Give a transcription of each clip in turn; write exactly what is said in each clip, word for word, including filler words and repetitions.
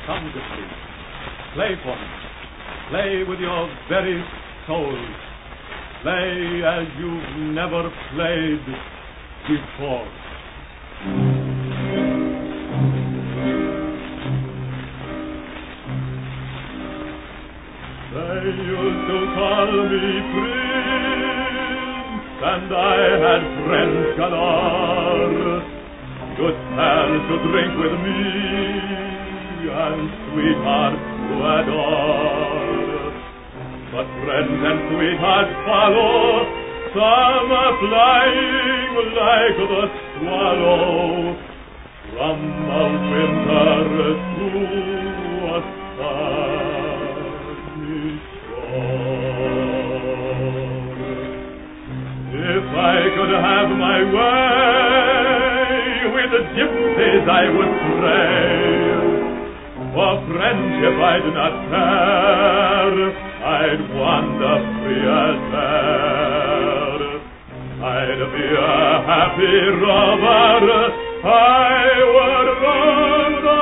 come to sleep. Play for me. Play with your very soul. Play as you've never played before. They used to call me Prince, and I had friends galore, good pals to drink with me, and sweethearts to adore. But friends and sweethearts follow, some are flying like the swallow, from a winter to a sunny shore. If I could have my way, with the gypsies I would stray. For friendship I'd not care, I'd wander free as air. I'd be a happy rover, I would roam the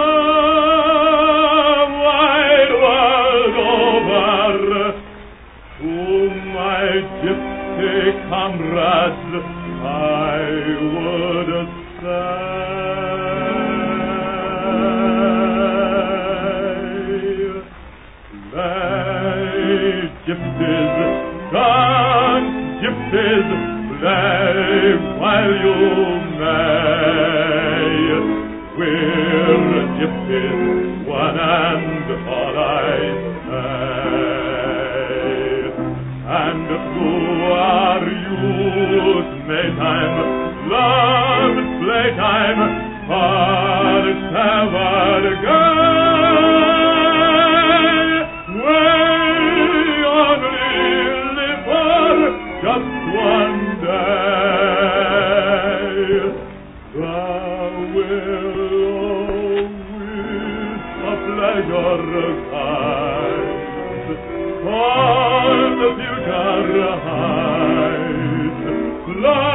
wide world over. To my gypsy comrades I would say, gypsies, dance, gypsies, play while you may. We're gypsies, one and all I say. And through our youth, Maytime, love's playtime, hearts ever gay. Just one day, thou will always a pleasure guide, on the future heights.